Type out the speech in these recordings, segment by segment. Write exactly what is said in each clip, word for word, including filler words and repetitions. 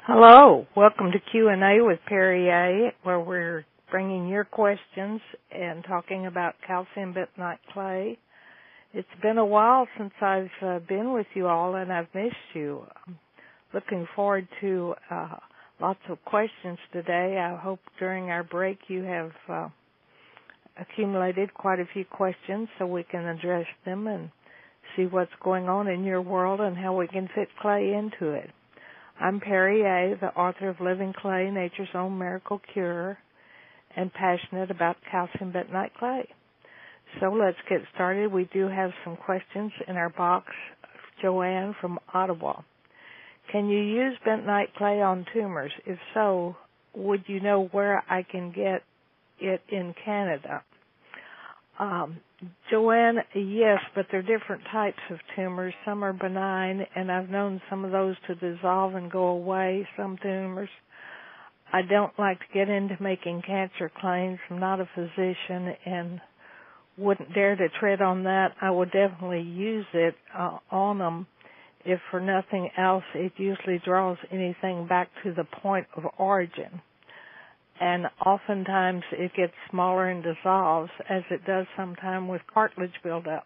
Hello, welcome to Q and A with Perry A, where we're bringing your questions and talking about calcium bentonite clay. It's been a while since I've uh, been with you all, and I've missed you. I'm looking forward to uh, lots of questions today. I hope during our break you have uh, accumulated quite a few questions so we can address them and see what's going on in your world and how we can fit clay into it. I'm Perry A., the author of Living Clay, Nature's Own Miracle Cure, and passionate about calcium bentonite clay. So let's get started. We do have some questions in our box. Joanne from Ottawa. Can you use bentonite clay on tumors? If so, would you know where I can get it in Canada? Um, Joanne, yes, but they're different types of tumors. Some are benign, and I've known some of those to dissolve and go away, some tumors. I don't like to get into making cancer claims. I'm not a physician and wouldn't dare to tread on that. I would definitely use it uh, on them. If for nothing else, it usually draws anything back to the point of origin. And oftentimes it gets smaller and dissolves, as it does sometimes with cartilage buildup.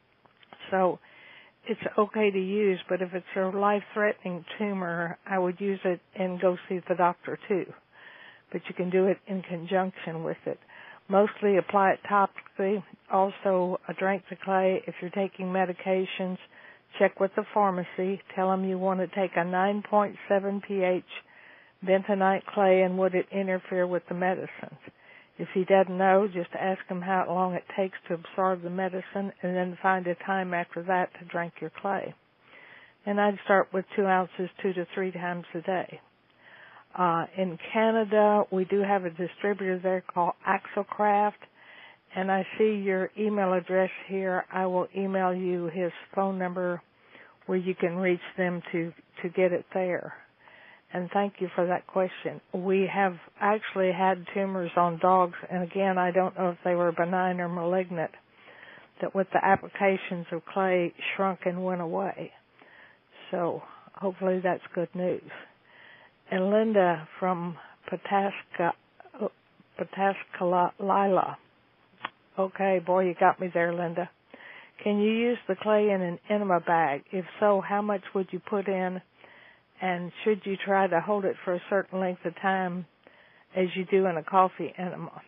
So it's okay to use, but if it's a life-threatening tumor, I would use it and go see the doctor too. But you can do it in conjunction with it. Mostly apply it topically. Also, uh, drink the clay. If you're taking medications, check with the pharmacy. Tell them you want to take a nine point seven pH bentonite clay, and would it interfere with the medicines? If he doesn't know, just ask him how long it takes to absorb the medicine, and then find a time after that to drink your clay. And I'd start with two ounces two to three times a day. Uh, in Canada, we do have a distributor there called Axocraft, and I see your email address here. I will email you his phone number where you can reach them to, to get it there. And thank you for that question. We have actually had tumors on dogs, and again, I don't know if they were benign or malignant, that with the applications of clay shrunk and went away. So hopefully that's good news. And Linda from Pataska, Pataskala. Okay, boy, you got me there, Linda. Can you use the clay in an enema bag? If so, how much would you put in? And should you try to hold it for a certain length of time as you do in a coffee enema?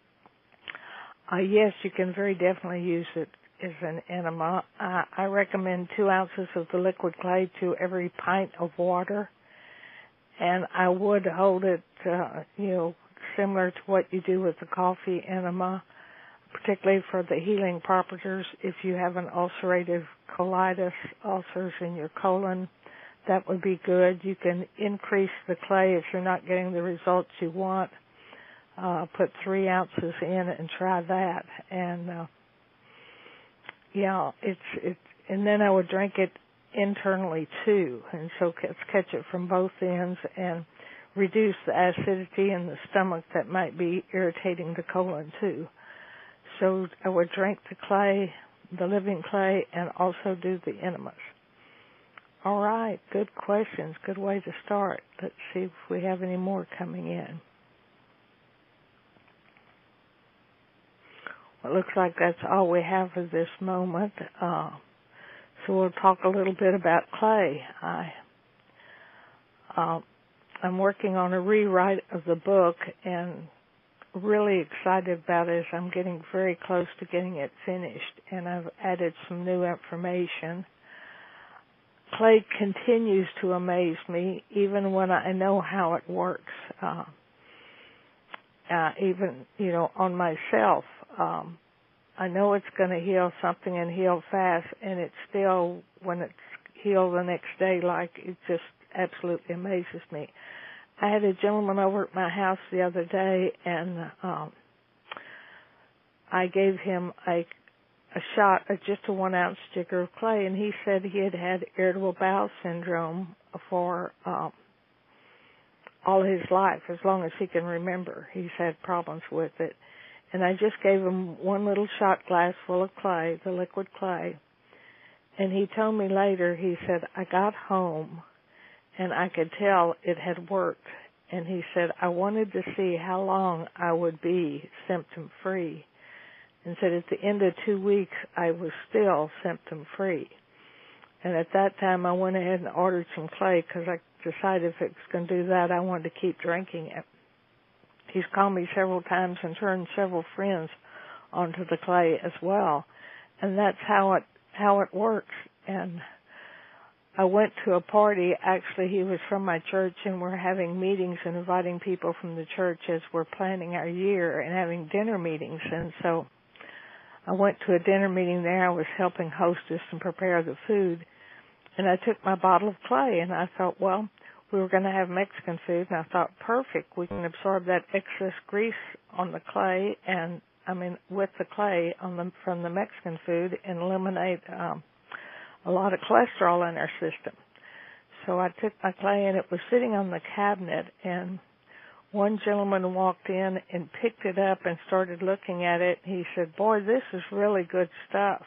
Uh, yes, you can very definitely use it as an enema. Uh, I recommend two ounces of the liquid clay to every pint of water. And I would hold it, uh, you know, similar to what you do with the coffee enema, particularly for the healing properties. If you have an ulcerative colitis, ulcers in your colon, that would be good. You can increase the clay if you're not getting the results you want. Uh, put three ounces in and try that. And, uh, yeah, it's, it's, and then I would drink it internally too. And so let's catch it from both ends and reduce the acidity in the stomach that might be irritating the colon too. So I would drink the clay, the living clay, and also do the enemas. All right, good questions, good way to start. Let's see if we have any more coming in. Well, it looks like that's all we have for this moment. Uh, so we'll talk a little bit about clay. I, uh, I'm working on a rewrite of the book and really excited about it as I'm getting very close to getting it finished, and I've added some new information. Clay continues to amaze me, even when I know how it works. Uh, uh, even, you know, on myself, um, I know it's going to heal something and heal fast, and it's still, when it's healed the next day, like, it just absolutely amazes me. I had a gentleman over at my house the other day, and um, I gave him a a shot of just a one-ounce jigger of clay, and he said he had had irritable bowel syndrome for um, all his life, as long as he can remember. He's had problems with it. And I just gave him one little shot glass full of clay, the liquid clay, and he told me later, he said, I got home, and I could tell it had worked. And he said, I wanted to see how long I would be symptom-free. And said at the end of two weeks, I was still symptom-free. And at that time, I went ahead and ordered some clay because I decided if it was going to do that, I wanted to keep drinking it. He's called me several times and turned several friends onto the clay as well. And that's how it how it works. And I went to a party. Actually, he was from my church, and we're having meetings and inviting people from the church as we're planning our year and having dinner meetings. And so I went to a dinner meeting there. I was helping hostess and prepare the food. And I took my bottle of clay, and I thought, well, we were going to have Mexican food, and I thought, perfect, we can absorb that excess grease on the clay, and I mean, with the clay on the, from the Mexican food, and eliminate um, a lot of cholesterol in our system. So I took my clay, and it was sitting on the cabinet, and one gentleman walked in and picked it up and started looking at it. He said, boy, this is really good stuff.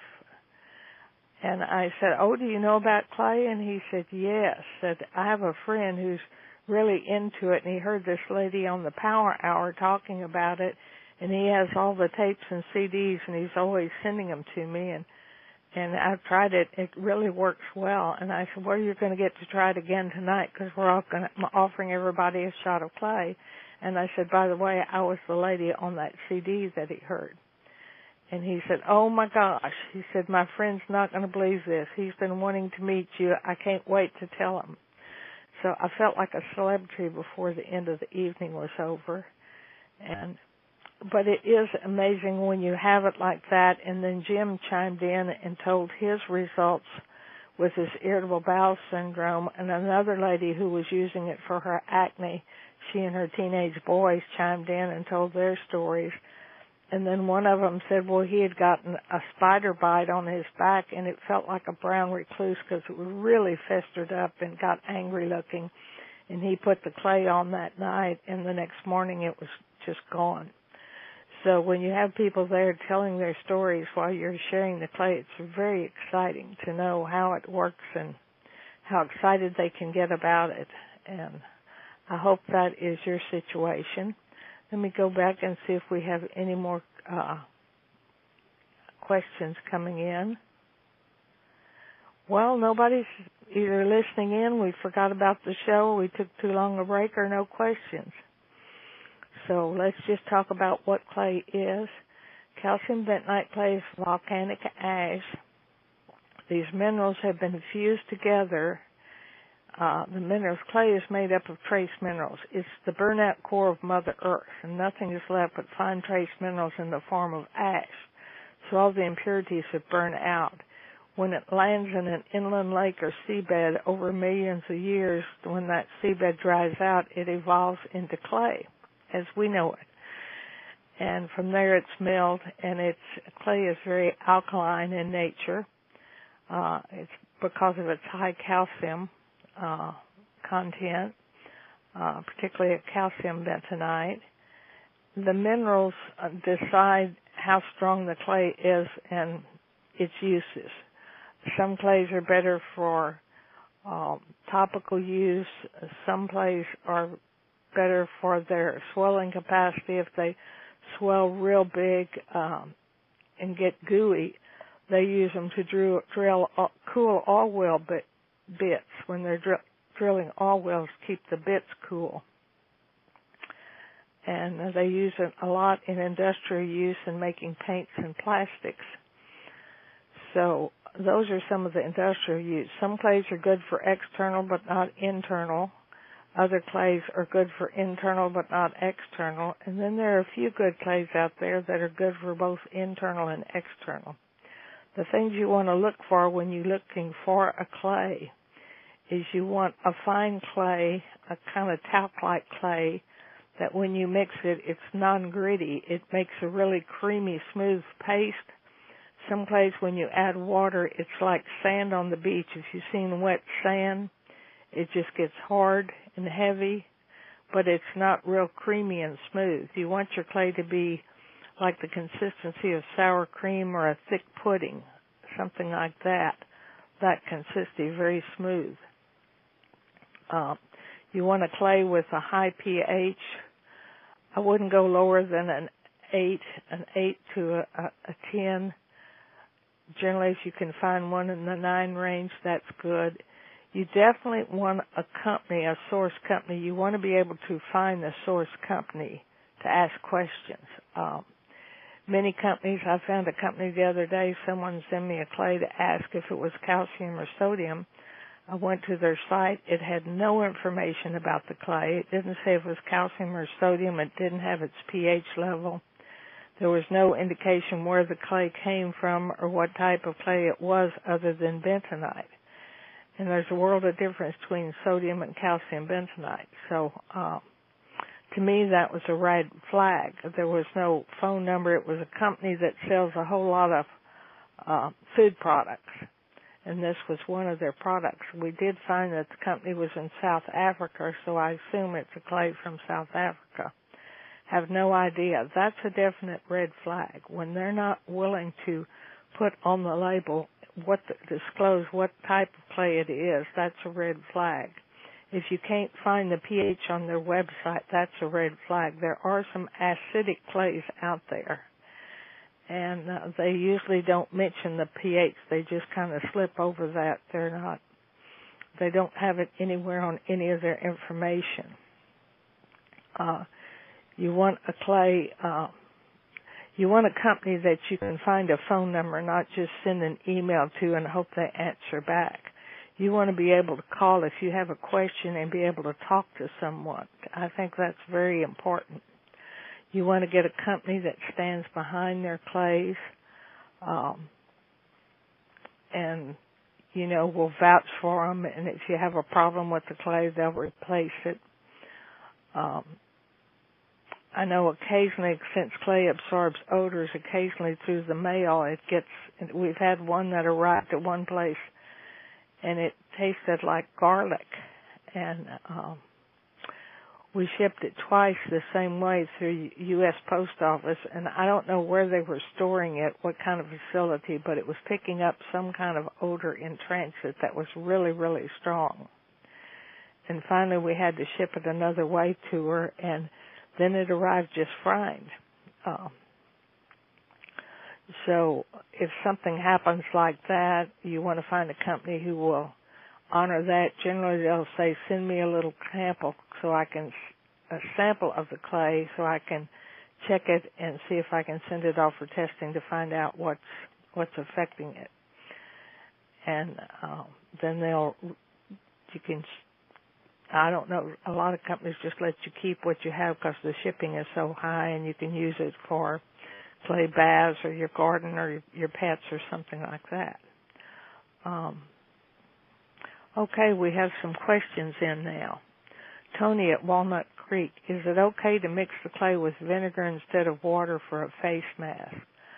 And I said, oh, do you know about clay? And he said, yes. Said, I have a friend who's really into it, and he heard this lady on the Power Hour talking about it, and he has all the tapes and C Ds, and he's always sending them to me. And and I've tried it. It really works well. And I said, well, you're going to get to try it again tonight because we're all going to, I'm offering everybody a shot of clay. And I said, by the way, I was the lady on that C D that he heard. And he said, oh, my gosh. He said, my friend's not going to believe this. He's been wanting to meet you. I can't wait to tell him. So I felt like a celebrity before the end of the evening was over. And but it is amazing when you have it like that. And then Jim chimed in and told his results with his irritable bowel syndrome. And another lady who was using it for her acne, she and her teenage boys chimed in and told their stories. And then one of them said, well, he had gotten a spider bite on his back, and it felt like a brown recluse because it was really festered up and got angry looking. And he put the clay on that night, and the next morning it was just gone. So when you have people there telling their stories while you're sharing the clay, it's very exciting to know how it works and how excited they can get about it. And I hope that is your situation. Let me go back and see if we have any more uh, questions coming in. Well, nobody's either listening in, we forgot about the show, we took too long a break, or no questions. So let's just talk about what clay is. Calcium bentonite clay is volcanic ash. These minerals have been fused together. Uh, the minerals clay is made up of trace minerals. It's the burnout core of Mother Earth, and nothing is left but fine trace minerals in the form of ash. So all the impurities have burned out. When it lands in an inland lake or seabed over millions of years, when that seabed dries out, it evolves into clay, as we know it. And from there it's milled, and its clay is very alkaline in nature. Uh, it's because of its high calcium Uh, content, uh, particularly at calcium bentonite. The minerals uh, decide how strong the clay is and its uses. Some clays are better for uh, topical use. Some clays are better for their swelling capacity. If they swell real big um, and get gooey, they use them to drill, drill uh, cool oil well bit. bits when they're dr- drilling oil wells, keep the bits cool. And uh, they use it a lot in industrial use in making paints and plastics. So those are some of the industrial use. Some clays are good for external but not internal. Other clays are good for internal but not external. And then there are a few good clays out there that are good for both internal and external. The things you want to look for when you're looking for a clay is you want a fine clay, a kind of talc-like clay, that when you mix it, it's non-gritty. It makes a really creamy, smooth paste. Some clays, when you add water, it's like sand on the beach. If you've seen wet sand, it just gets hard and heavy, but it's not real creamy and smooth. You want your clay to be like the consistency of sour cream or a thick pudding, something like that, that consistency, very smooth. Uh, you want a clay with a high pH. I wouldn't go lower than an eight, an eight to a, a, a ten. Generally, if you can find one in the nine range, that's good. You definitely want a company, a source company. You want to be able to find the source company to ask questions. Um, many companies, I found a company the other day, someone sent me a clay to ask if it was calcium or sodium. I went to their site. It had no information about the clay. It didn't say if it was calcium or sodium. It didn't have its pH level. There was no indication where the clay came from or what type of clay it was other than bentonite. And there's a world of difference between sodium and calcium bentonite. So uh, to me, that was a red flag. There was no phone number. It was a company that sells a whole lot of uh, food products. And this was one of their products. We did find that the company was in South Africa, so I assume it's a clay from South Africa. Have no idea. That's a definite red flag. When they're not willing to put on the label what the, disclose what type of clay it is, that's a red flag. If you can't find the pH on their website, that's a red flag. There are some acidic clays out there, and uh, they usually don't mention the pH. They just kind of slip over that. They're not, they don't have it anywhere on any of their information. Uh, you want a clay, uh, you want a company that you can find a phone number, not just send an email to and hope they answer back. You want to be able to call if you have a question and be able to talk to someone. I think that's very important. You want to get a company that stands behind their clays um, and, you know, will vouch for them. And if you have a problem with the clay, they'll replace it. Um, I know occasionally, since clay absorbs odors, occasionally through the mail, it gets, we've had one that arrived at one place and it tasted like garlic. And um, we shipped it twice the same way through U S Post Office, and I don't know where they were storing it, what kind of facility, but it was picking up some kind of odor in transit that was really, really strong. And finally we had to ship it another way to her, and then it arrived just fried. Uh, so if something happens like that, you want to find a company who will honor that. Generally they'll say, send me a little sample so I can, a sample of the clay so I can check it and see if I can send it off for testing to find out what's, what's affecting it. And uh, then they'll, you can, I don't know, a lot of companies just let you keep what you have because the shipping is so high, and you can use it for clay baths or your garden or your, your pets or something like that. Um, okay, we have some questions in now. Tony at Walnut Creek, is it okay to mix the clay with vinegar instead of water for a face mask?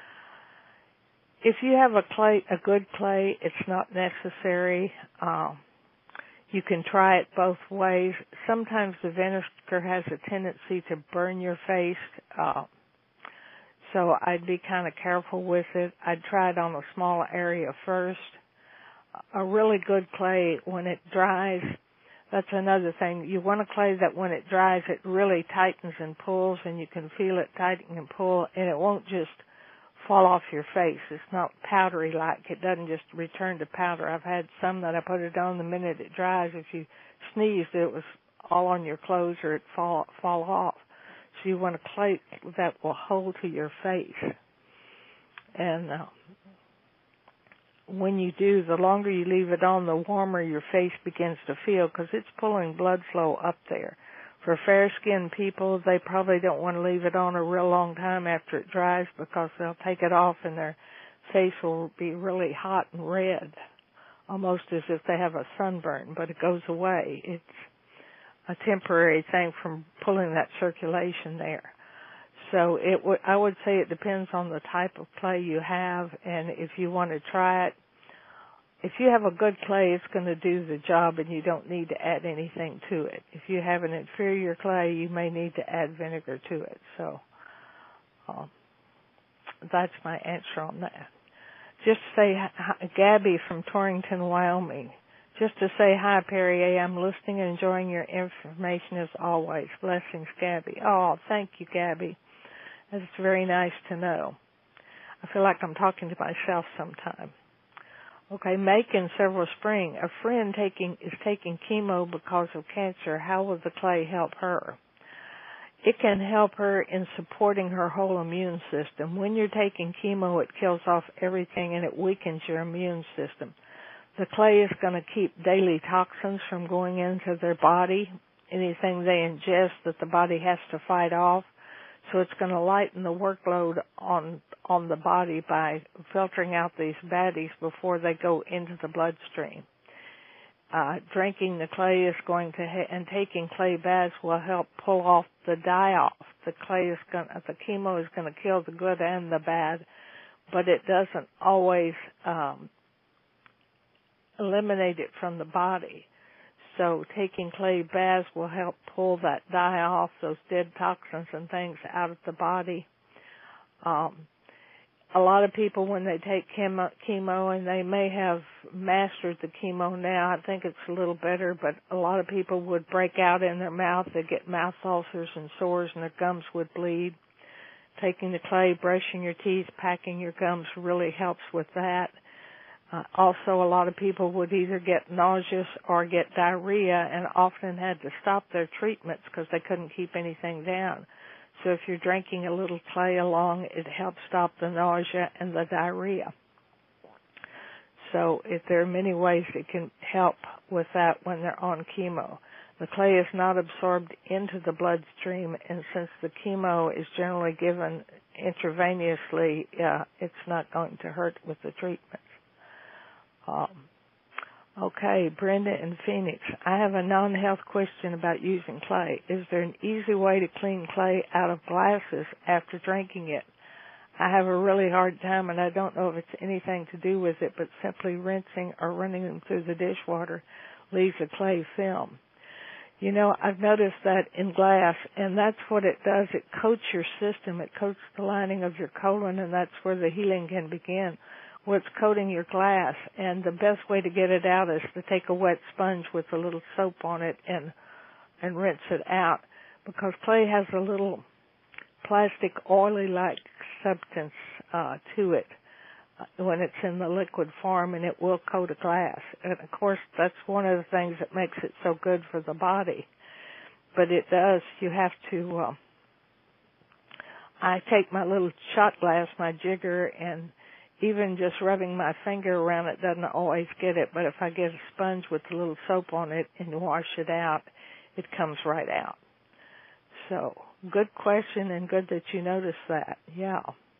If you have a clay, a good clay, it's not necessary. Um, You can try it both ways. Sometimes the vinegar has a tendency to burn your face, uh, so I'd be kind of careful with it. I'd try it on a small area first. A really good clay, when it dries, that's another thing. You want a clay that when it dries, it really tightens and pulls, and you can feel it tighten and pull, and it won't just fall off your face. It's not powdery like. It doesn't just return to powder. I've had some that I put it on the minute it dries. If you sneezed, it was all on your clothes or it fall fall off. So you want a clay that will hold to your face. And uh, when you do, the longer you leave it on, the warmer your face begins to feel because it's pulling blood flow up there. For fair-skinned people, they probably don't want to leave it on a real long time after it dries because they'll take it off and their face will be really hot and red, almost as if they have a sunburn, but it goes away. It's a temporary thing from pulling that circulation there. So it w- I would say it depends on the type of clay you have, and if you want to try it, if you have a good clay, it's going to do the job and you don't need to add anything to it. If you have an inferior clay, you may need to add vinegar to it. So um, that's my answer on that. Just say, Gabby from Torrington, Wyoming. Just to say hi, Perry A. I'm listening and enjoying your information as always. Blessings, Gabby. Oh, thank you, Gabby. That's very nice to know. I feel like I'm talking to myself sometime. Okay, Macon, Silver Spring. A friend taking is taking chemo because of cancer. How will the clay help her? It can help her in supporting her whole immune system. When you're taking chemo, it kills off everything and it weakens your immune system. The clay is going to keep daily toxins from going into their body, anything they ingest that the body has to fight off. So it's going to lighten the workload on on the body by filtering out these baddies before they go into the bloodstream. Uh, drinking the clay is going to, ha- and taking clay baths will help pull off the die-off. The clay is going, the chemo is going to kill the good and the bad, but it doesn't always um, eliminate it from the body. So taking clay baths will help pull that dye off, those dead toxins and things out of the body. Um, a lot of people, when they take chemo, chemo, and they may have mastered the chemo now, I think it's a little better, but a lot of people would break out in their mouth. They get mouth ulcers and sores, and their gums would bleed. Taking the clay, brushing your teeth, packing your gums really helps with that. Uh, also, a lot of people would either get nauseous or get diarrhea and often had to stop their treatments because they couldn't keep anything down. So if you're drinking a little clay along, it helps stop the nausea and the diarrhea. So if there are many ways it can help with that when they're on chemo. The clay is not absorbed into the bloodstream, and since the chemo is generally given intravenously, uh, it's not going to hurt with the treatments. Um, okay, Brenda in Phoenix. I have a non-health question about using clay. Is there an easy way to clean clay out of glasses after drinking it? I have a really hard time, and I don't know if it's anything to do with it, but simply rinsing or running them through the dishwater leaves a clay film. You know, I've noticed that in glass, and that's what it does. It coats your system. It coats the lining of your colon, and that's where the healing can begin. What's coating your glass, and the best way to get it out is to take a wet sponge with a little soap on it and and rinse it out, because clay has a little plastic oily-like substance uh, to it uh, when it's in the liquid form, and it will coat a glass. And, of course, that's one of the things that makes it so good for the body. But it does, you have to, uh, I take my little shot glass, my jigger, and even just rubbing my finger around it doesn't always get it, but if I get a sponge with a little soap on it and wash it out, it comes right out. So, good question, and good that you noticed that. Yeah.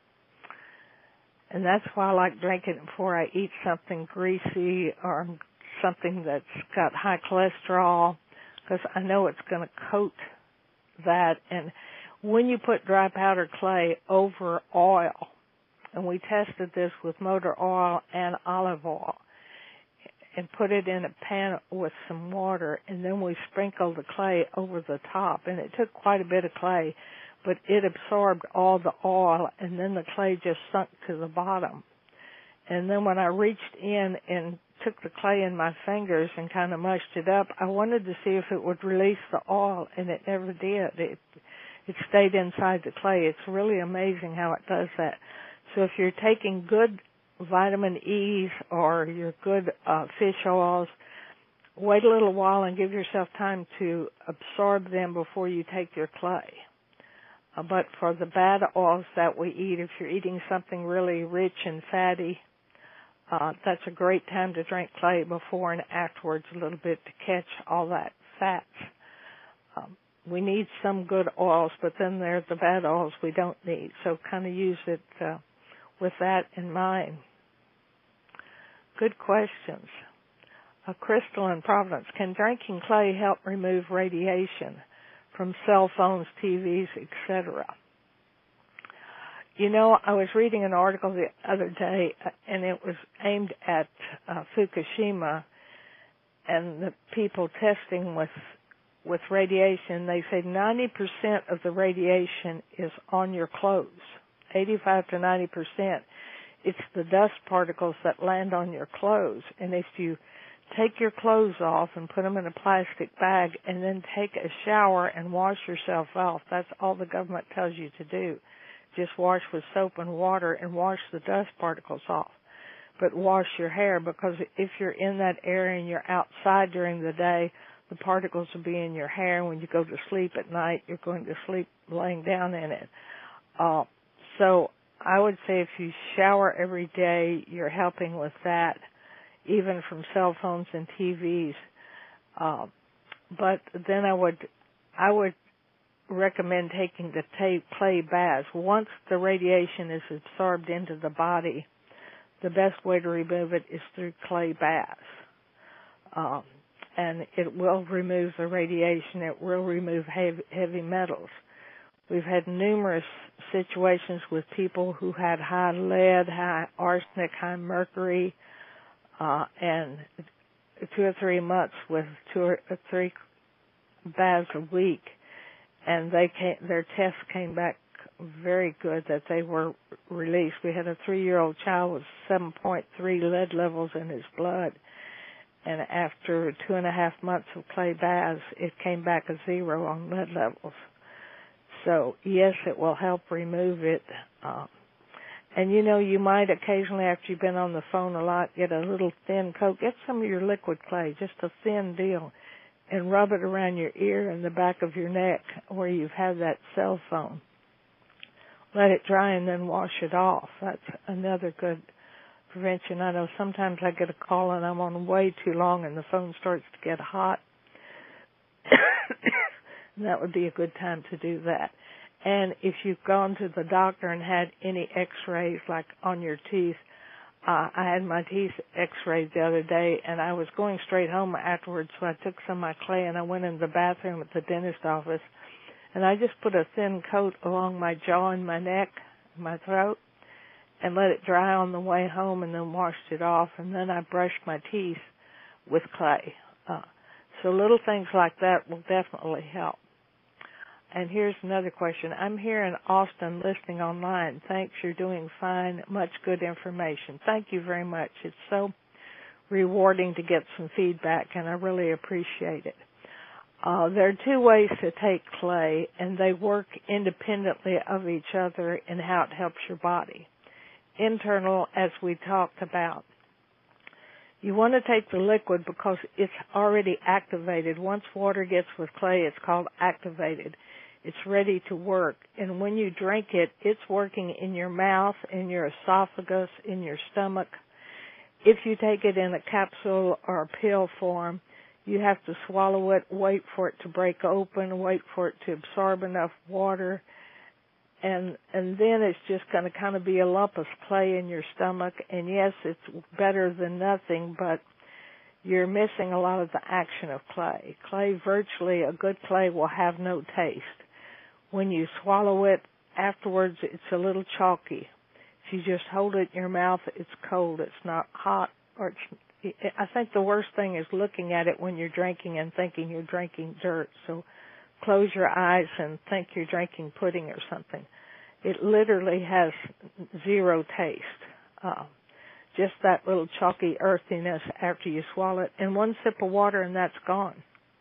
And that's why I like drinking it before I eat something greasy or something that's got high cholesterol, because I know it's going to coat that. And when you put dry powder clay over oil, and we tested this with motor oil and olive oil, and put it in a pan with some water, and then we sprinkled the clay over the top. And it took quite a bit of clay, but it absorbed all the oil, and then the clay just sunk to the bottom. And then when I reached in and took the clay in my fingers and kind of mushed it up, I wanted to see if it would release the oil, and it never did. It, it stayed inside the clay. It's really amazing how it does that. So if you're taking good vitamin E's or your good uh, fish oils, wait a little while and give yourself time to absorb them before you take your clay. Uh, but for the bad oils that we eat, if you're eating something really rich and fatty, uh, that's a great time to drink clay before and afterwards a little bit to catch all that fats. Um, we need some good oils, but then there's the bad oils we don't need. So kind of use it uh, with that in mind. Good questions. Uh, Crystal in Providence. Can drinking clay help remove radiation from cell phones, T Vs, et cetera? You know, I was reading an article the other day, uh, and it was aimed at uh, Fukushima and the people testing with with radiation. They say ninety percent of the radiation is on your clothes, eighty-five to ninety percent. It's the dust particles that land on your clothes, and if you take your clothes off and put them in a plastic bag, and then take a shower and wash yourself off. That's all the government tells you to do. Just wash with soap and water and wash the dust particles off. But wash your hair, because if you're in that area and you're outside during the day, the particles will be in your hair. And when you go to sleep at night, you're going to sleep laying down in it. Uh, so I would say if you shower every day, you're helping with that, even from cell phones and T Vs. Uh, but then I would, I would recommend taking the clay baths. Once the radiation is absorbed into the body, the best way to remove it is through clay baths. Um, and it will remove the radiation. It will remove heavy, heavy metals. We've had numerous situations with people who had high lead, high arsenic, high mercury, uh, and two or three months with two or three baths a week, and they came, their tests came back very good that they were released. We had a three-year-old child with seven point three lead levels in his blood, and after two and a half months of clay baths, it came back a zero on lead levels. So, yes, it will help remove it. Um, and, you know, you might occasionally, after you've been on the phone a lot, get a little thin coat. Get some of your liquid clay, just a thin deal, and rub it around your ear and the back of your neck where you've had that cell phone. Let it dry and then wash it off. That's another good prevention. I know sometimes I get a call and I'm on way too long and the phone starts to get hot. And that would be a good time to do that. And if you've gone to the doctor and had any x-rays, like on your teeth, uh, I had my teeth x-rayed the other day, and I was going straight home afterwards, so I took some of my clay and I went in the bathroom at the dentist office, and I just put a thin coat along my jaw and my neck, my throat, and let it dry on the way home, and then washed it off, and then I brushed my teeth with clay. Uh, so little things like that will definitely help. And here's another question. I'm here in Austin listening online. Thanks, you're doing fine. Much good information. Thank you very much. It's so rewarding to get some feedback, and I really appreciate it. Uh, there are two ways to take clay, and they work independently of each other in how it helps your body. Internal, as we talked about. You want to take the liquid because it's already activated. Once water gets with clay, it's called activated. It's ready to work. And when you drink it, it's working in your mouth, in your esophagus, in your stomach. If you take it in a capsule or a pill form, you have to swallow it, wait for it to break open, wait for it to absorb enough water, and and then it's just going to kind of be a lump of clay in your stomach. And yes, it's better than nothing, but you're missing a lot of the action of clay. Clay, virtually a good clay will have no taste. When you swallow it, afterwards it's a little chalky. If you just hold it in your mouth, it's cold. It's not hot. Or it's, I think the worst thing is looking at it when you're drinking and thinking you're drinking dirt. So close your eyes and think you're drinking pudding or something. It literally has zero taste. Uh, just that little chalky earthiness after you swallow it. And one sip of water and that's gone.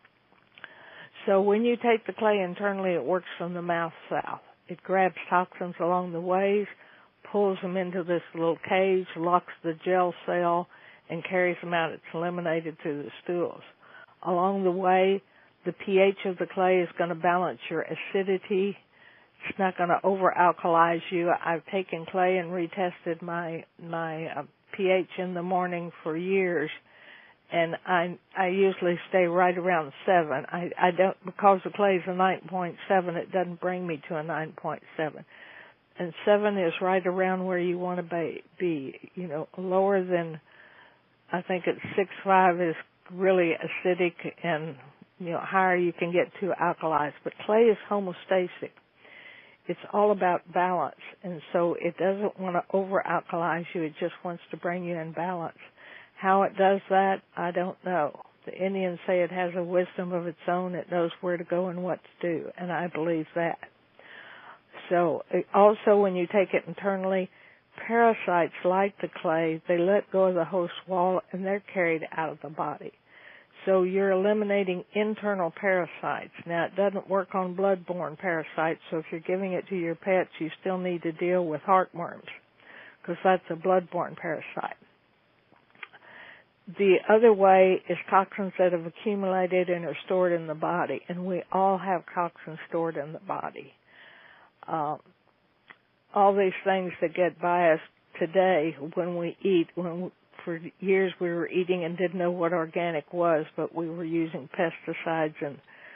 So when you take the clay internally, it works from the mouth south. It grabs toxins along the ways, pulls them into this little cage, locks the gel cell, and carries them out. It's eliminated through the stools. Along the way, the pH of the clay is going to balance your acidity. It's not going to over-alkalize you. I've taken clay and retested my my uh, pH in the morning for years, and I I usually stay right around seven. I, I don't, because the clay is a nine point seven, it doesn't bring me to a nine point seven. And seven is right around where you want to be, be. You know, lower than, I think it's six point five is really acidic, and, you know, higher you can get to alkalized. But clay is homeostatic. It's all about balance, and so it doesn't want to over-alkalize you. It just wants to bring you in balance. How it does that, I don't know. The Indians say it has a wisdom of its own. It knows where to go and what to do, and I believe that. So also when you take it internally, parasites like the clay, they let go of the host wall and they're carried out of the body. So you're eliminating internal parasites. Now, it doesn't work on blood-borne parasites, so if you're giving it to your pets, you still need to deal with heartworms, because that's a blood-borne parasite. The other way is toxins that have accumulated and are stored in the body, and we all have toxins stored in the body. Um, all these things that get by us today when we eat, when we, for years we were eating and didn't know what organic was, but we were using pesticides and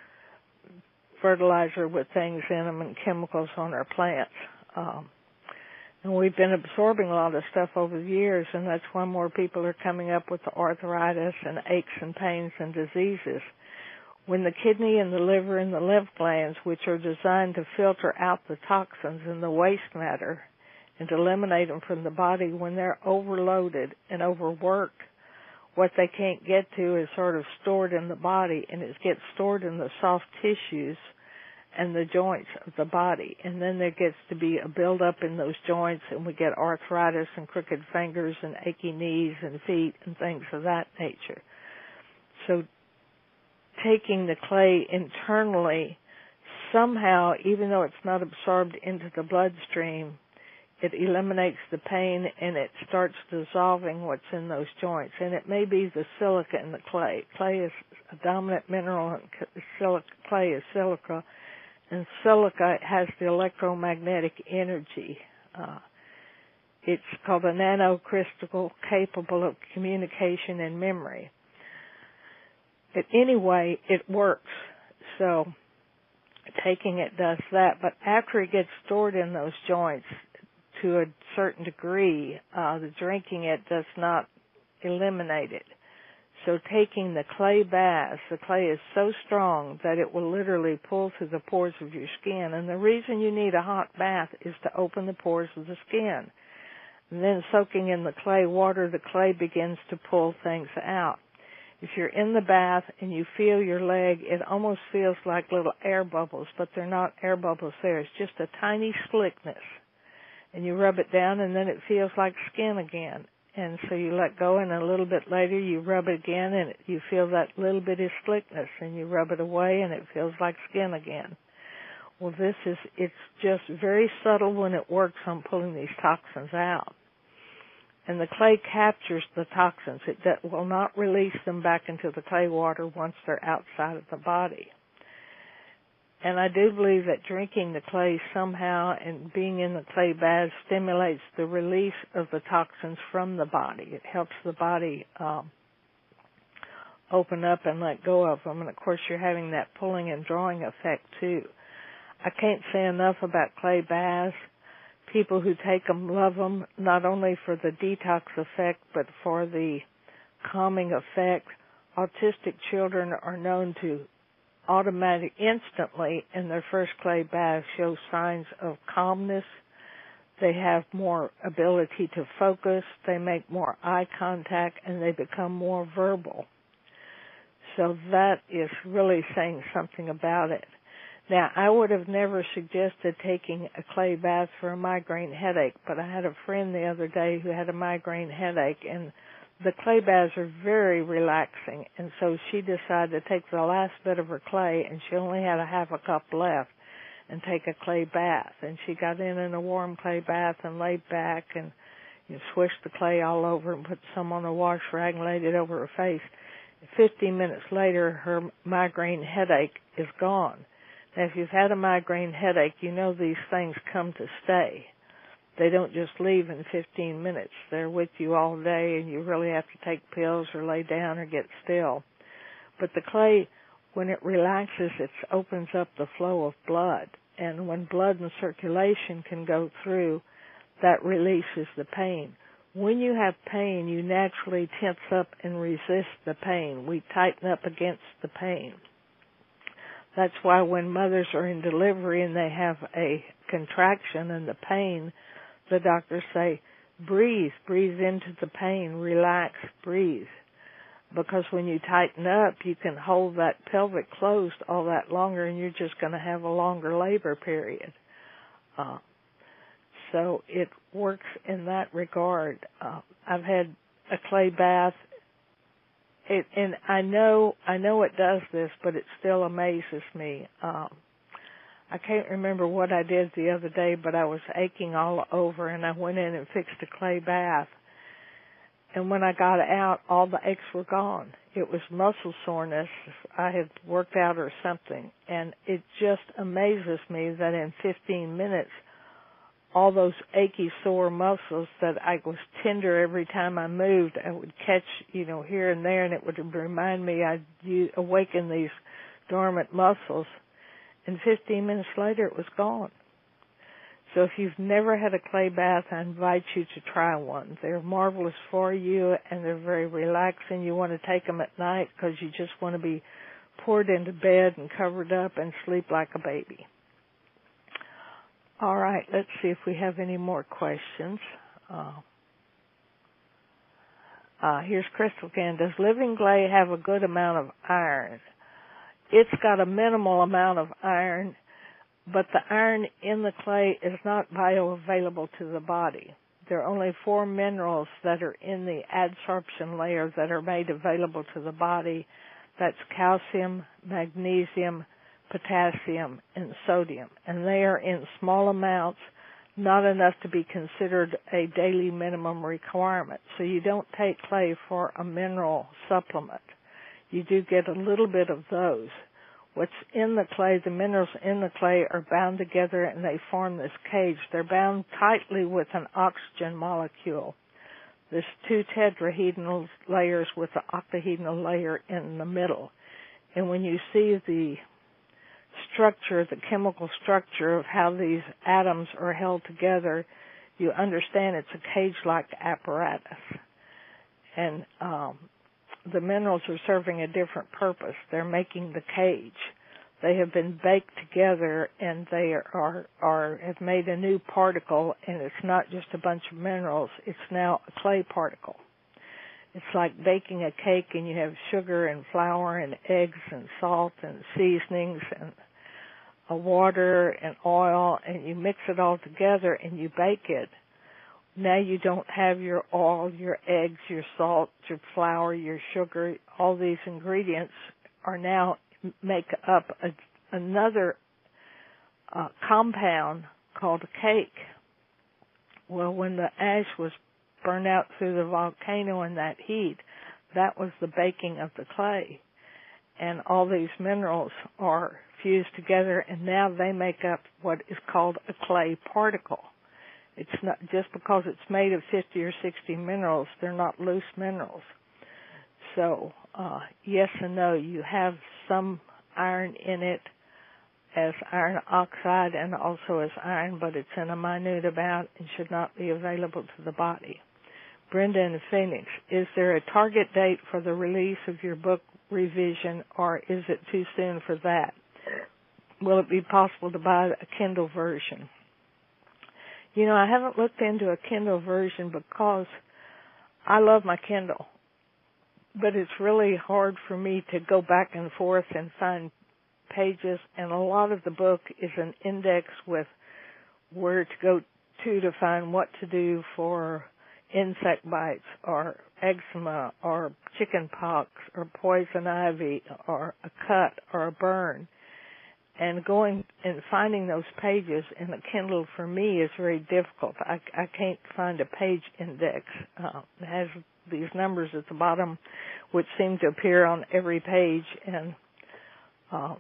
fertilizer with things in them and chemicals on our plants. Um, and we've been absorbing a lot of stuff over the years, and that's why more people are coming up with the arthritis and aches and pains and diseases. When the kidney and the liver and the lymph glands, which are designed to filter out the toxins and the waste matter and to eliminate them from the body, when they're overloaded and overworked, what they can't get to is sort of stored in the body, and it gets stored in the soft tissues and the joints of the body. And then there gets to be a buildup in those joints, and we get arthritis and crooked fingers and achy knees and feet and things of that nature. So taking the clay internally, somehow, even though it's not absorbed into the bloodstream, it eliminates the pain and it starts dissolving what's in those joints. And it may be the silica in the clay. Clay is a dominant mineral, and silica, clay is silica, and silica has the electromagnetic energy. Uh, it's called a nanocrystal, capable of communication and memory. But anyway, it works. So taking it does that. But after it gets stored in those joints to a certain degree, uh, the drinking it does not eliminate it. So taking the clay baths, the clay is so strong that it will literally pull through the pores of your skin. And the reason you need a hot bath is to open the pores of the skin. And then soaking in the clay water, the clay begins to pull things out. If you're in the bath and you feel your leg, it almost feels like little air bubbles, but they're not air bubbles there. It's just a tiny slickness. And you rub it down, and then it feels like skin again. And so you let go, and a little bit later you rub it again, and you feel that little bit of slickness, and you rub it away, and it feels like skin again. Well, this is, it's just very subtle when it works on pulling these toxins out. And the clay captures the toxins. It will not release them back into the clay water once they're outside of the body. And I do believe that drinking the clay somehow and being in the clay bath stimulates the release of the toxins from the body. It helps the body um, open up and let go of them. And, of course, you're having that pulling and drawing effect, too. I can't say enough about clay baths. People who take them love them, not only for the detox effect, but for the calming effect. Autistic children are known to automatic, instantly, in their first clay bath, show signs of calmness. They have more ability to focus. They make more eye contact, and they become more verbal. So that is really saying something about it. Now, I would have never suggested taking a clay bath for a migraine headache, but I had a friend the other day who had a migraine headache, and the clay baths are very relaxing, and so she decided to take the last bit of her clay, and she only had a half a cup left, and take a clay bath. And she got in in a warm clay bath and laid back and you know, swished the clay all over and put some on a wash rag and laid it over her face. Fifteen minutes later, her migraine headache is gone. Now, if you've had a migraine headache, you know these things come to stay. They don't just leave in fifteen minutes. They're with you all day, and you really have to take pills or lay down or get still. But the clay, when it relaxes, it opens up the flow of blood. And when blood and circulation can go through, that releases the pain. When you have pain, you naturally tense up and resist the pain. We tighten up against the pain. That's why when mothers are in delivery and they have a contraction and the pain, the doctors say, breathe, breathe into the pain, relax, breathe. Because when you tighten up, you can hold that pelvic closed all that longer, and you're just going to have a longer labor period. Uh, So it works in that regard. Uh, I've had a clay bath, it, and I know I know it does this, but it still amazes me. Um, I can't remember what I did the other day, but I was aching all over, and I went in and fixed a clay bath. And when I got out, all the aches were gone. It was muscle soreness. I had worked out or something. And it just amazes me that in fifteen minutes, all those achy, sore muscles that I was tender every time I moved, I would catch, you know, here and there, and it would remind me I'd awaken these dormant muscles. And fifteen minutes later, it was gone. So if you've never had a clay bath, I invite you to try one. They're marvelous for you, and they're very relaxing. You want to take them at night because you just want to be poured into bed and covered up and sleep like a baby. All right, let's see if we have any more questions. Uh, uh, here's Crystal again. Does living clay have a good amount of iron? It's got a minimal amount of iron, but the iron in the clay is not bioavailable to the body. There are only four minerals that are in the adsorption layer that are made available to the body. That's calcium, magnesium, potassium, and sodium. And they are in small amounts, not enough to be considered a daily minimum requirement. So you don't take clay for a mineral supplement. You do get a little bit of those. What's in the clay, the minerals in the clay are bound together and they form this cage. They're bound tightly with an oxygen molecule. There's two tetrahedral layers with the octahedral layer in the middle. And when you see the structure, the chemical structure of how these atoms are held together, you understand it's a cage-like apparatus. And um, the minerals are serving a different purpose. They're making the cage. They have been baked together, and they are, are have made a new particle, and it's not just a bunch of minerals. It's now a clay particle. It's like baking a cake, and you have sugar and flour and eggs and salt and seasonings and a water and oil, and you mix it all together and you bake it. Now you don't have your oil, your eggs, your salt, your flour, your sugar. All these ingredients are now make up a, another uh, compound called a cake. Well, when the ash was burned out through the volcano in that heat, that was the baking of the clay. And all these minerals are fused together, and now they make up what is called a clay particle. It's not just because it's made of fifty or sixty minerals, they're not loose minerals. So, uh, yes and no, you have some iron in it as iron oxide and also as iron, but it's in a minute amount and should not be available to the body. Brenda in Phoenix, is there a target date for the release of your book revision, or is it too soon for that? Will it be possible to buy a Kindle version? You know, I haven't looked into a Kindle version because I love my Kindle, but it's really hard for me to go back and forth and find pages, and a lot of the book is an index with where to go to to find what to do for insect bites or eczema or chicken pox or poison ivy or a cut or a burn. And going and finding those pages in the Kindle for me is very difficult. I, I can't find a page index. Uh, it has these numbers at the bottom which seem to appear on every page. And um,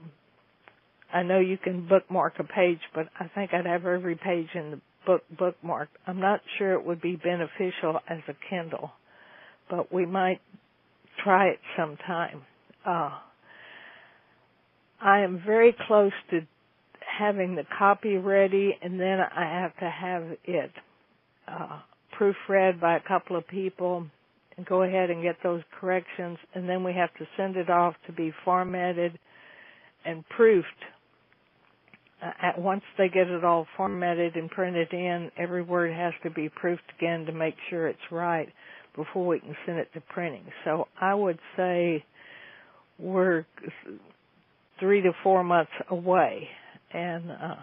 I know you can bookmark a page, but I think I'd have every page in the book bookmarked. I'm not sure it would be beneficial as a Kindle, but we might try it sometime. Uh, I am very close to having the copy ready, and then I have to have it uh, proofread by a couple of people and go ahead and get those corrections, and then we have to send it off to be formatted and proofed. Uh, at, once they get it all formatted and printed in, every word has to be proofed again to make sure it's right before we can send it to printing. So I would say we're three to four months away, and uh,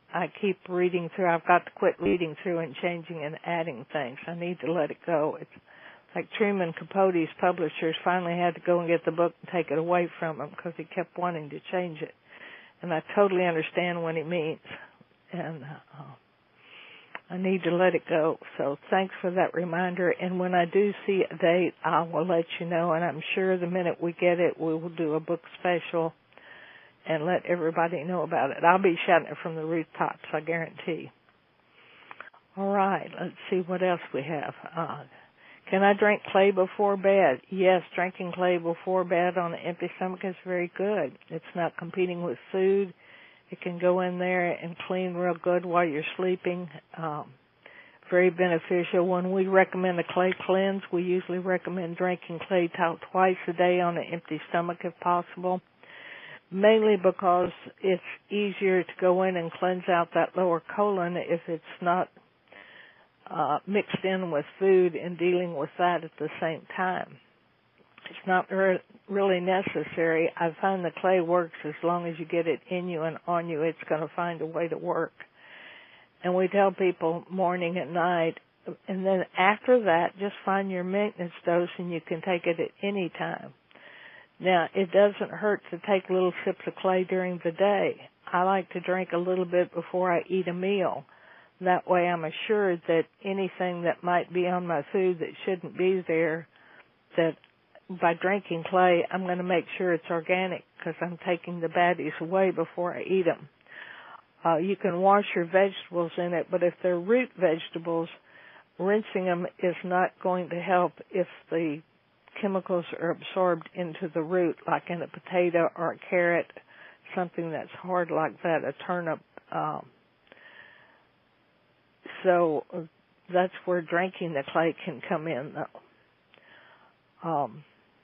I keep reading through. I've got to quit reading through and changing and adding things. I need to let it go. It's like Truman Capote's publishers finally had to go and get the book and take it away from him because he kept wanting to change it. And I totally understand what he means. And uh, I need to let it go. So thanks for that reminder. And when I do see a date, I will let you know. And I'm sure the minute we get it, we will do a book special and let everybody know about it. I'll be shouting it from the rooftops, I guarantee. All right, let's see what else we have. Uh, can I drink clay before bed? Yes, drinking clay before bed on an empty stomach is very good. It's not competing with food. It can go in there and clean real good while you're sleeping. Um, very beneficial. When we recommend a clay cleanse, we usually recommend drinking clay t- twice a day on an empty stomach if possible, mainly because it's easier to go in and cleanse out that lower colon if it's not uh, mixed in with food and dealing with that at the same time. It's not re- really necessary. I find the clay works as long as you get it in you and on you. It's going to find a way to work. And we tell people morning and night. And then after that, just find your maintenance dose and you can take it at any time. Now, it doesn't hurt to take little sips of clay during the day. I like to drink a little bit before I eat a meal. That way I'm assured that anything that might be on my food that shouldn't be there, that by drinking clay, I'm going to make sure it's organic because I'm taking the baddies away before I eat them. Uh, you can wash your vegetables in it, but if they're root vegetables, rinsing them is not going to help if the chemicals are absorbed into the root, like in a potato or a carrot, something that's hard like that, a turnip. Um, so that's where drinking the clay can come in, though. Um,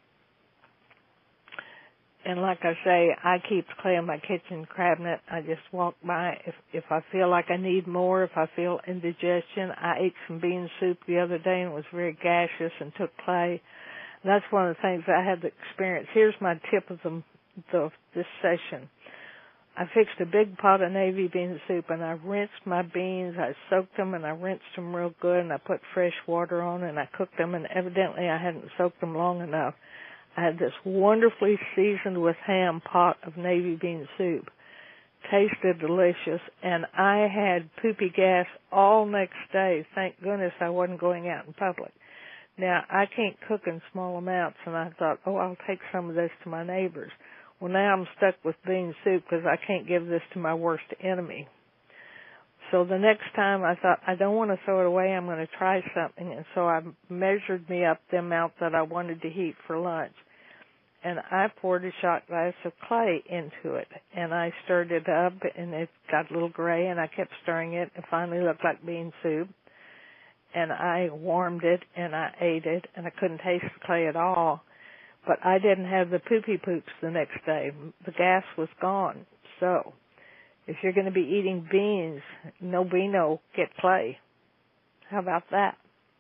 And like I say, I keep clay in my kitchen cabinet. I just walk by. If if I feel like I need more, if I feel indigestion, I ate some bean soup the other day and was very gaseous and took clay. And that's one of the things I had to experience. Here's my tip of the, the this session. I fixed a big pot of navy bean soup and I rinsed my beans. I soaked them and I rinsed them real good and I put fresh water on and I cooked them, and evidently I hadn't soaked them long enough. I had this wonderfully seasoned with ham pot of navy bean soup. Tasted delicious, and I had poopy gas all next day. Thank goodness I wasn't going out in public. Now, I can't cook in small amounts, and I thought, oh, I'll take some of this to my neighbors. Well, now I'm stuck with bean soup because I can't give this to my worst enemy. So the next time I thought, I don't want to throw it away, I'm going to try something. And so I measured me up the amount that I wanted to heat for lunch. And I poured a shot glass of clay into it. And I stirred it up, and it got a little gray, and I kept stirring it. It finally looked like bean soup. And I warmed it, and I ate it, and I couldn't taste the clay at all. But I didn't have the poopy poops the next day. The gas was gone. So if you're going to be eating beans, no bueno, get clay. How about that?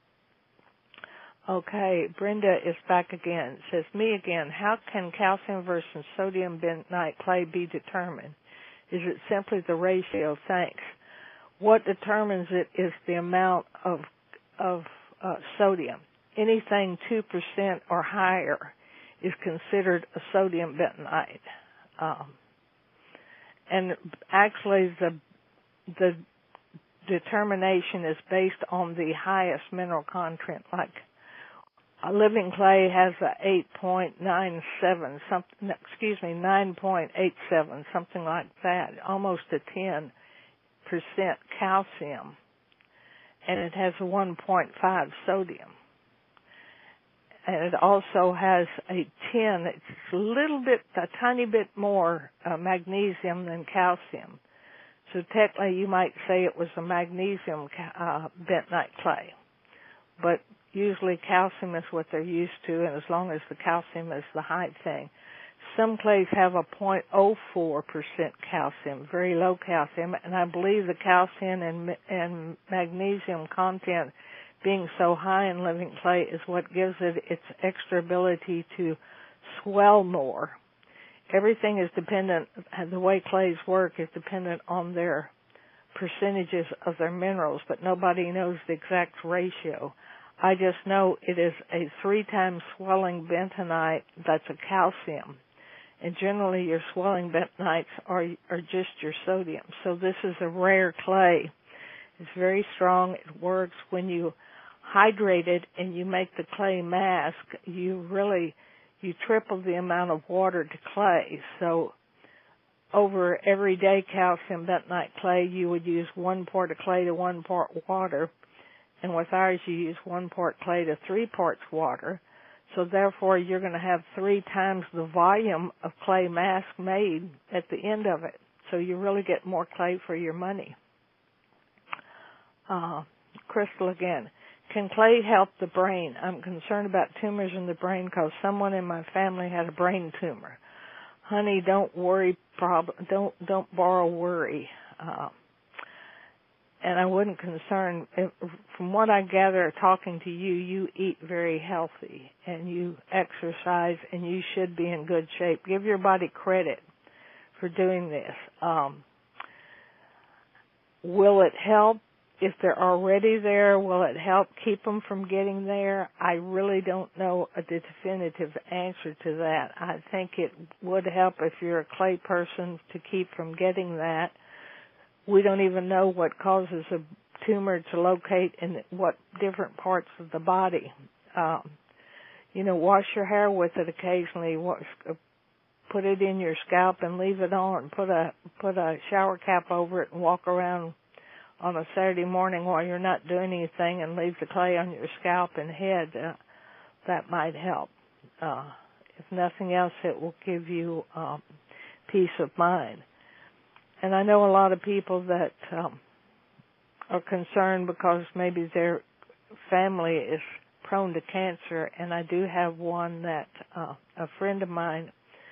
Okay, Brenda is back again. It says, me again, how can calcium versus sodium bentonite clay be determined? Is it simply the ratio? Thanks. What determines it is the amount of of uh, sodium. Anything two percent or higher is considered a sodium bentonite. Um, and actually the the determination is based on the highest mineral content. Like a living clay has a eight point nine seven, something, excuse me, nine point eight seven, something like that, almost a ten percent calcium, and it has a one point five sodium. And it also has a ten, it's a little bit, a tiny bit more uh, magnesium than calcium. So technically you might say it was a magnesium uh, bentonite clay. But usually calcium is what they're used to, and as long as the calcium is the high thing. Some clays have a zero point zero four percent calcium, very low calcium, and I believe the calcium and, and magnesium content being so high in living clay is what gives it its extra ability to swell more. Everything is dependent, the way clays work is dependent on their percentages of their minerals, but nobody knows the exact ratio. I just know it is a three times swelling bentonite that's a calcium. And generally your swelling bentonites are, are just your sodium. So this is a rare clay. It's very strong. It works when you hydrate it and you make the clay mask. You really, you triple the amount of water to clay. So over everyday calcium bentonite clay, you would use one part of clay to one part water. And with ours, you use one part clay to three parts water. So therefore, you're going to have three times the volume of clay mask made at the end of it. So you really get more clay for your money. Uh, Crystal again. Can clay help the brain? I'm concerned about tumors in the brain because someone in my family had a brain tumor. Honey, don't worry. Prob- don't don't borrow worry. Uh, and I wouldn't concern. If, from what I gather, talking to you, you eat very healthy and you exercise, and you should be in good shape. Give your body credit for doing this. Um, will it help? If they're already there, will it help keep them from getting there? I really don't know a definitive answer to that. I think it would help if you're a clay person to keep from getting that. We don't even know what causes a tumor to locate in what different parts of the body. Um, you know, wash your hair with it occasionally. Wash, put it in your scalp and leave it on. Put a put a shower cap over it and walk around on a Saturday morning while you're not doing anything and leave the clay on your scalp and head. Uh, that might help. Uh, if nothing else, it will give you um, peace of mind. And I know a lot of people that um, are concerned because maybe their family is prone to cancer, and I do have one that, uh, a friend of mine,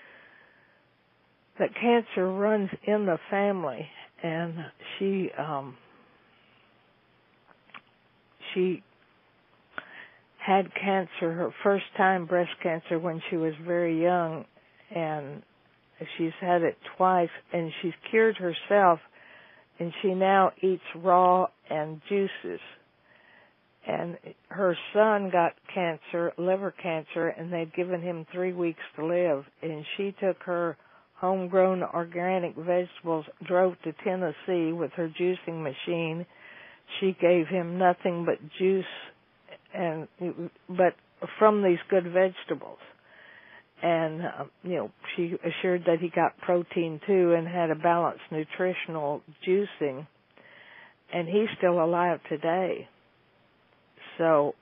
that cancer runs in the family, and she, um, she had cancer, her first time breast cancer, when she was very young, and she's had it twice, and she's cured herself, and she now eats raw and juices. And her son got cancer, liver cancer, and they'd given him three weeks to live, and she took her homegrown organic vegetables, drove to Tennessee with her juicing machine. She gave him nothing but juice, and but from these good vegetables. And, uh, you know, she assured that he got protein too and had a balanced nutritional juicing. And he's still alive today. So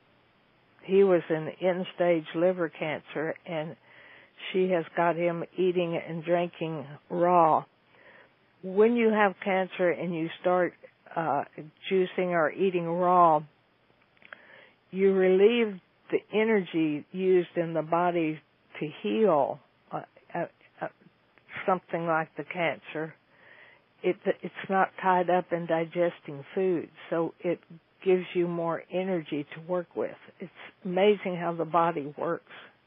he was in end-stage liver cancer, and she has got him eating and drinking raw. When you have cancer and you start uh, juicing or eating raw, you relieve the energy used in the body to heal uh, uh, uh, something like the cancer. It, it's not tied up in digesting food, so it gives you more energy to work with. It's amazing how the body works,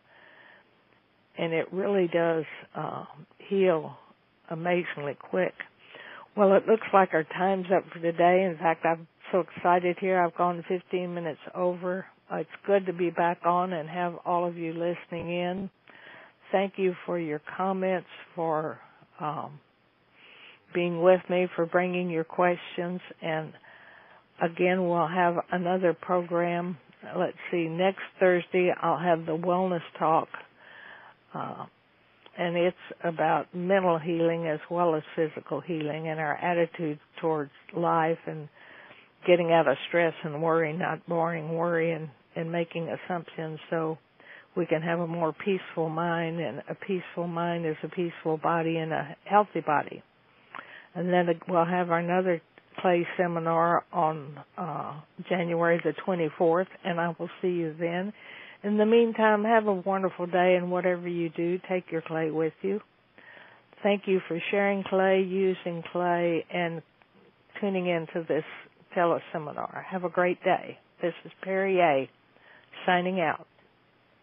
and it really does uh, heal amazingly quick. Well, it looks like our time's up for today. In fact, I'm so excited here. I've gone fifteen minutes over. Uh, it's good to be back on and have all of you listening in. Thank you for your comments, for um, being with me, for bringing your questions. And again, we'll have another program. Let's see, next Thursday I'll have the Wellness Talk. Uh, and it's about mental healing as well as physical healing and our attitude towards life and getting out of stress and worry, not boring worry and, and making assumptions so we can have a more peaceful mind, and a peaceful mind is a peaceful body and a healthy body. And then we'll have another clay seminar on uh, January the twenty-fourth, and I will see you then. In the meantime, have a wonderful day, and whatever you do, take your clay with you. Thank you for sharing clay, using clay, and tuning into this teleseminar. Have a great day. This is Perry A. signing out.